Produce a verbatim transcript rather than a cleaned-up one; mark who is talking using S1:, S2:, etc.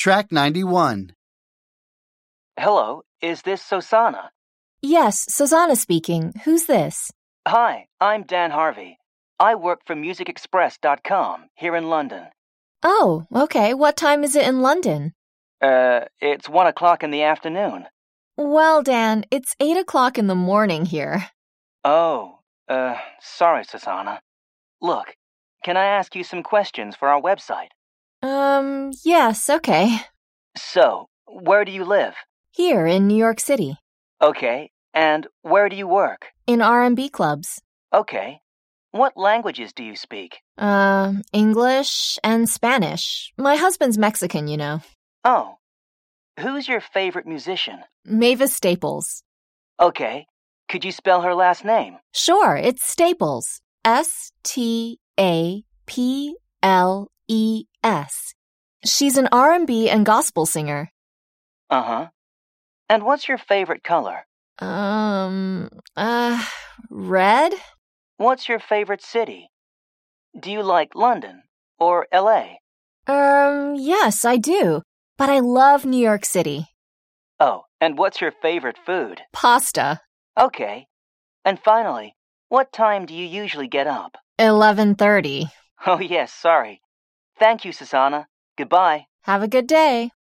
S1: Track ninety-one.
S2: Hello, is this Susanna?
S3: Yes, Susanna speaking. Who's this?
S2: Hi, I'm Dan Harvey. I work for music express dot com here in London.
S3: Oh, okay. What time is it in London?
S2: Uh, it's one o'clock in the afternoon.
S3: Well, Dan, it's eight o'clock in the morning here.
S2: Oh, uh, sorry, Susanna. Look, can I ask you some questions for our website?
S3: Um, yes, okay.
S2: So, where do you live?
S3: Here in New York City.
S2: Okay, and where do you work?
S3: In R and B clubs.
S2: Okay. What languages do you speak?
S3: Uh, English and Spanish. My husband's Mexican, you know.
S2: Oh. Who's your favorite musician?
S3: Mavis Staples.
S2: Okay. Could you spell her last name?
S3: Sure, it's Staples. S T A P L E S. She's an R and B and gospel singer.
S2: Uh-huh. And what's your favorite color?
S3: Um, uh, red?
S2: What's your favorite city? Do you like London or L A?
S3: Um, yes, I do. But I love New York City.
S2: Oh, and what's your favorite food?
S3: Pasta.
S2: Okay. And finally, what time do you usually get up?
S3: eleven thirty.
S2: Oh, yes, sorry. Thank you, Susanna. Goodbye.
S3: Have a good day.